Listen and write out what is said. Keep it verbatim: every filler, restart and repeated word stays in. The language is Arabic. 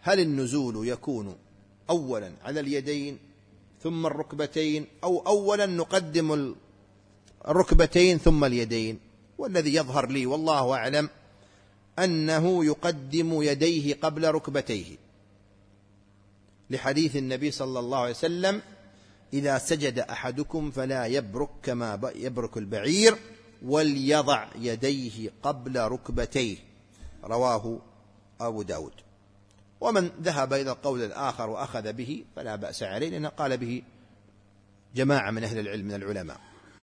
هل النزول يكون أولا على اليدين ثم الركبتين، أو أولا نقدم الركبتين ثم اليدين؟ والذي يظهر لي والله أعلم أنه يقدم يديه قبل ركبتيه، لحديث النبي صلى الله عليه وسلم: إذا سجد أحدكم فلا يبرك كما يبرك البعير وليضع يديه قبل ركبتيه، رواه أبو داود. ومن ذهب إلى القول الآخر وأخذ به فلا بأس عليه، لأنه قال به جماعة من أهل العلم من العلماء.